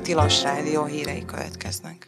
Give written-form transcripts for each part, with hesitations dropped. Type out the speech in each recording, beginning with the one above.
Tilos Rádió hírei következnek.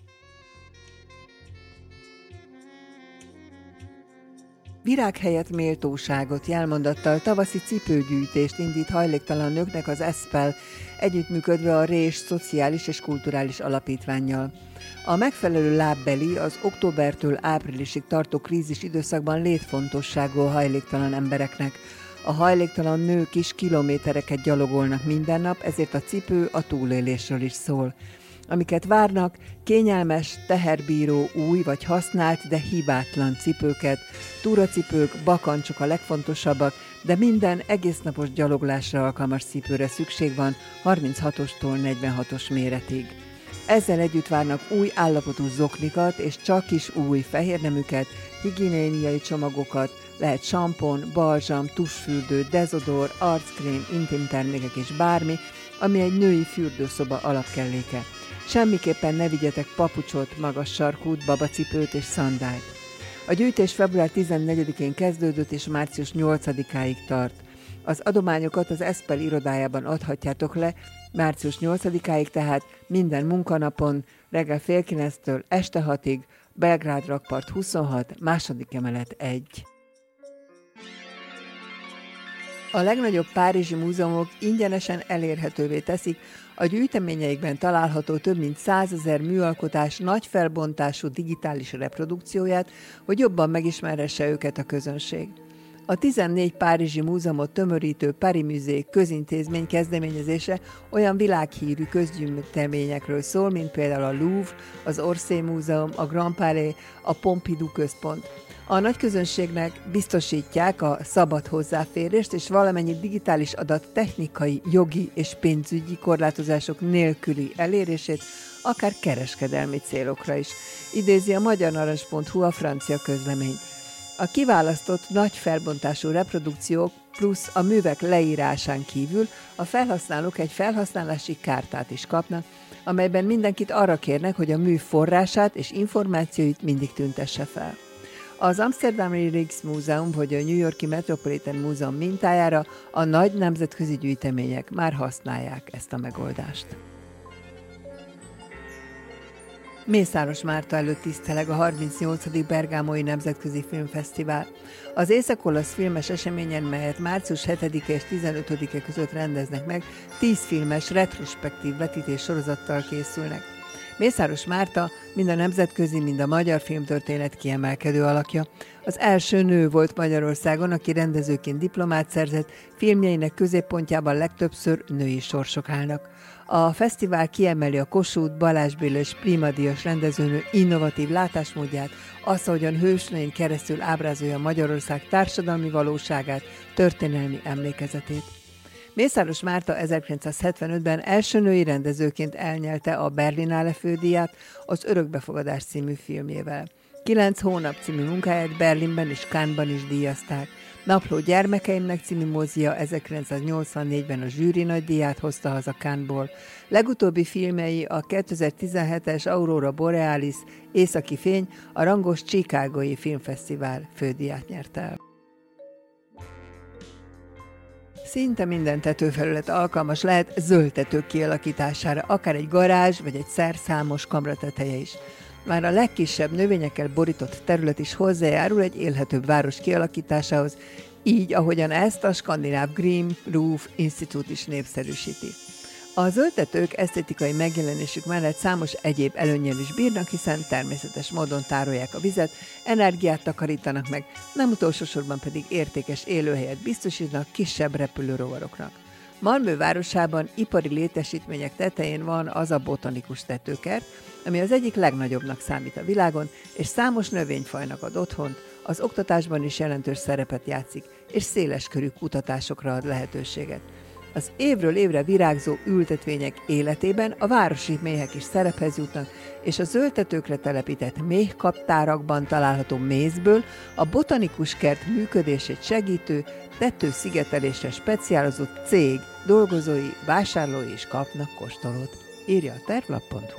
Virág helyett méltóságot jelmondattal tavaszi cipőgyűjtést indít hajléktalan nőknek az ESPEL, együttműködve a RÉS Szociális és Kulturális Alapítvánnyal. A megfelelő lábbeli az októbertől áprilisig tartó krízis időszakban létfontosságú a hajléktalan embereknek. A hajléktalan nők is kilométereket gyalogolnak minden nap, ezért a cipő a túlélésről is szól. Amiket várnak, kényelmes, teherbíró, új vagy használt, de hibátlan cipőket, túracipők, bakancsok a legfontosabbak, de minden egésznapos gyaloglásra alkalmas cipőre szükség van 36-ostól 46-os méretig. Ezzel együtt várnak új állapotú zoknikat és csak is új fehérneműket, higiéniai csomagokat, lehet sampon, balzsam, tusfürdő, dezodor, arckrém, intim termékek és bármi, ami egy női fürdőszoba alapkelléke. Semmiképpen ne vigyetek papucsot, magas sarkút, babacipőt és szandált. A gyűjtés február 14-én kezdődött és március 8-áig tart. Az adományokat az ESPEL irodájában adhatjátok le, március 8-áig tehát minden munkanapon, reggel 8:30-től este 6-ig, Belgrád rakpart 26, második emelet 1. A legnagyobb párizsi múzeumok ingyenesen elérhetővé teszik a gyűjteményeikben található több mint 100 000 műalkotás nagy felbontású digitális reprodukcióját, hogy jobban megismerhesse őket a közönség. A 14 párizsi múzeumot tömörítő Paris Musée közintézmény kezdeményezése olyan világhírű közgyűjteményekről szól, mint például a Louvre, az Orsay Múzeum, a Grand Palais, a Pompidou Központ. A nagyközönségnek biztosítják a szabad hozzáférést és valamennyi digitális adat technikai, jogi és pénzügyi korlátozások nélküli elérését, akár kereskedelmi célokra is, idézi a magyarnarancs.hu a francia közleményt. A kiválasztott nagy felbontású reprodukciók plusz a művek leírásán kívül a felhasználók egy felhasználási kártát is kapnak, amelyben mindenkit arra kérnek, hogy a mű forrását és információit mindig tüntesse fel. Az Amsterdami Rijksmuseum vagy a New Yorki Metropolitan Múzeum mintájára a nagy nemzetközi gyűjtemények már használják ezt a megoldást. Mészáros Márta előtt tiszteleg a 38. Bergámói Nemzetközi Filmfesztivál. Az észak-olasz filmes eseményen, melyet március 7-e és 15-e között rendeznek meg, 10 filmes retrospektív vetítés sorozattal készülnek. Mészáros Márta mind a nemzetközi, mind a magyar filmtörténet kiemelkedő alakja. Az első nő volt Magyarországon, aki rendezőként diplomát szerzett, filmjeinek középpontjában legtöbbször női sorsok állnak. A fesztivál kiemeli a Kossuth, Balázs Béla és Prima díjas rendezőnő innovatív látásmódját, azt, ahogyan hősnőin keresztül ábrázolja Magyarország társadalmi valóságát, történelmi emlékezetét. Mészáros Márta 1975-ben első női rendezőként elnyelte a Berlinale fődíját az Örökbefogadás című filmjével. 9 hónap című munkáját Berlinben és Cannesban is díjazták. Napló gyermekeimnek című mozia 1984-ben a zsűri nagydíját hozta haza Cannesból. Legutóbbi filmei a 2017-es Aurora Borealis Északi fény, a rangos Chicagói Filmfesztivál fődíját nyerte el. Szinte minden tetőfelület alkalmas lehet zöldtetők kialakítására, akár egy garázs vagy egy szerszámos kamra teteje is. Már a legkisebb növényekkel borított terület is hozzájárul egy élhetőbb város kialakításához, így ahogyan ezt a skandináv Green Roof Institute is népszerűsíti. A zöldtetők esztétikai megjelenésük mellett számos egyéb előnnyel is bírnak, hiszen természetes módon tárolják a vizet, energiát takarítanak meg, nem utolsó sorban pedig értékes élőhelyet biztosítanak kisebb repülőrovaroknak. Malmö városában ipari létesítmények tetején van az a botanikus tetőkert, ami az egyik legnagyobbnak számít a világon, és számos növényfajnak ad otthont, az oktatásban is jelentős szerepet játszik, és széleskörű kutatásokra ad lehetőséget. Az évről évre virágzó ültetvények életében a városi méhek is szerephez jutnak, és a zöldtetőkre telepített méhkaptárakban található mézből a botanikus kert működését segítő, tetőszigetelésre speciálzott cég dolgozói, vásárlói is kapnak kóstolót, írja a tervlap.hu.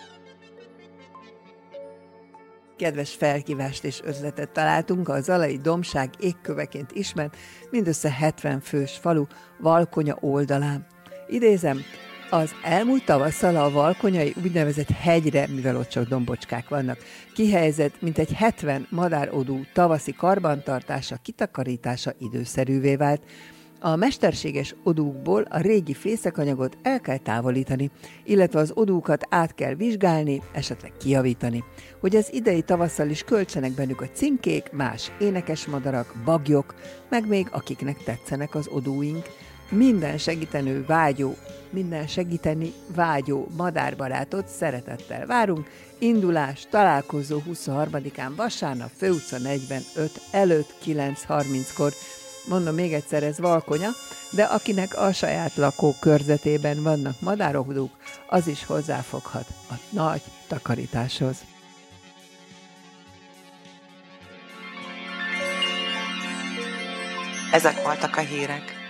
Kedves felhívást és ötletet találtunk a zalai dombság égköveként ismert, mindössze 70 fős falu Valkonya oldalán. Idézem, Az elmúlt tavasszal a Valkonyai úgynevezett hegyre, mivel ott csak dombocskák vannak, kihelyezett mintegy 70 madárodú tavaszi karbantartása, kitakarítása időszerűvé vált. A mesterséges odúkból a régi fészekanyagot el kell távolítani, illetve az odúkat át kell vizsgálni, esetleg kijavítani, hogy az idei tavasszal is költsenek bennük a címkék, más énekesmadarak, bagyok, meg még akiknek tetszenek az odúink. Minden segíteni vágyó madárbarátot szeretettel várunk. Indulás, találkozó 23-án vasárnap, Főutca 45 előtt 9:30-kor. Mondom még egyszer, ez Valkonya, de akinek a saját lakókörzetében vannak madárodúk, az is hozzáfoghat a nagy takarításhoz. Ezek voltak a hírek.